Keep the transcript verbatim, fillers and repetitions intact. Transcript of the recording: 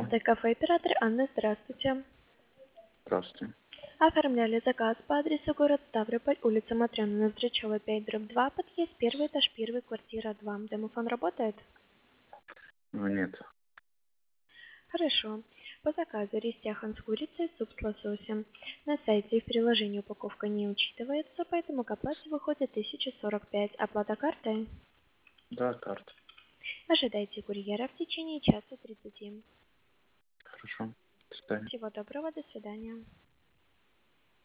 Д Кафе Оператор Анна, здравствуйте. Здравствуйте. Оформляли заказ по адресу город Ставрополь, улица Матрёны Ноздрачёва, пять, дробь два, подъезд первый этаж, первый, квартира два. Домофон работает? Ну, нет. Хорошо. По заказу рис тяхан с курицей, суп с лососем. На сайте и в приложении упаковка не учитывается, поэтому к оплате выходит тысяча сорок пять. Оплата картой? Да, карта. Ожидайте курьера в течение часа тридцати. Хорошо. До свидания. Всего доброго, до свидания.